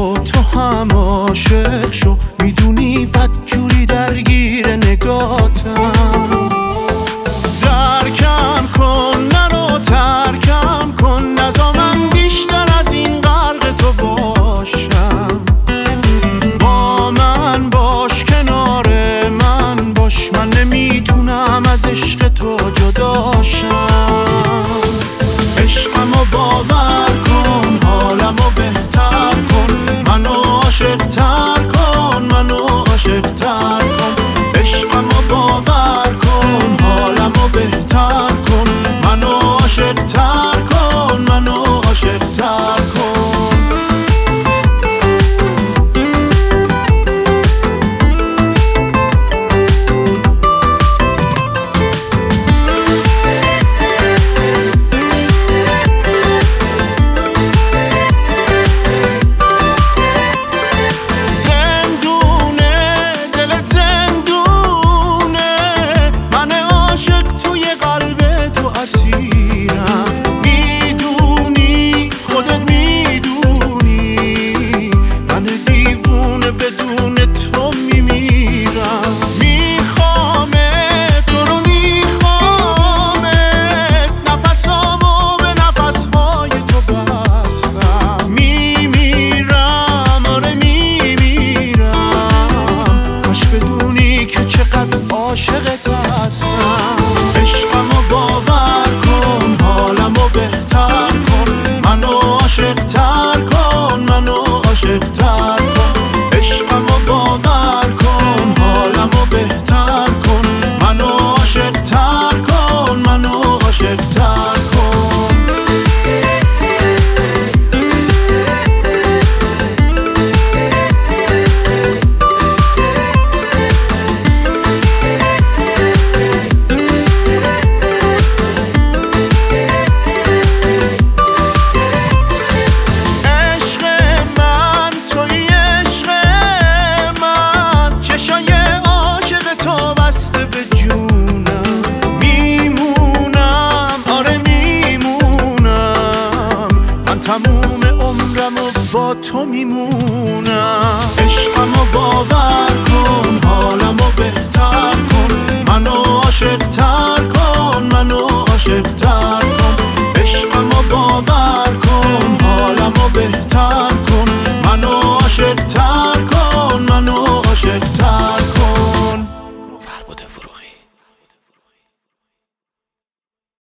تو هم عاشق شو، میدونی بدجوری درگیر نگاتم. درکم کن نرو ترکم کن، نزا من بیشتر از این غرق تو باشم. با من باش کنار من باش، من نمیتونم از عشق تو جداشم. عشقمو باور کن، حالمو بهتر کن، منو عاشق تر کن، منو عاشق تر کن. عشقمو باور کن، حالمو بهتر کن، منو عاشق تر کن، منو عاشق تر کن. میدونی خودت میدونی من دیوونه بدون تو میمیرم. میخوامت تو رو میخوامت، نفسامو به نفسهای تو بستم. میمیرم آره میمیرم، کاش بدونی که چقدر عاشقت هستم. عشقمو باور کن، حالمو بهتر کن، منو عاشق تر کن، منو عاشق تر کن. عشقمو باور کن، حالمو بهتر کن، منو عاشق تر کن، منو عاشق تر کن. تموم عمرمو با تو میمونم. عشقمو باور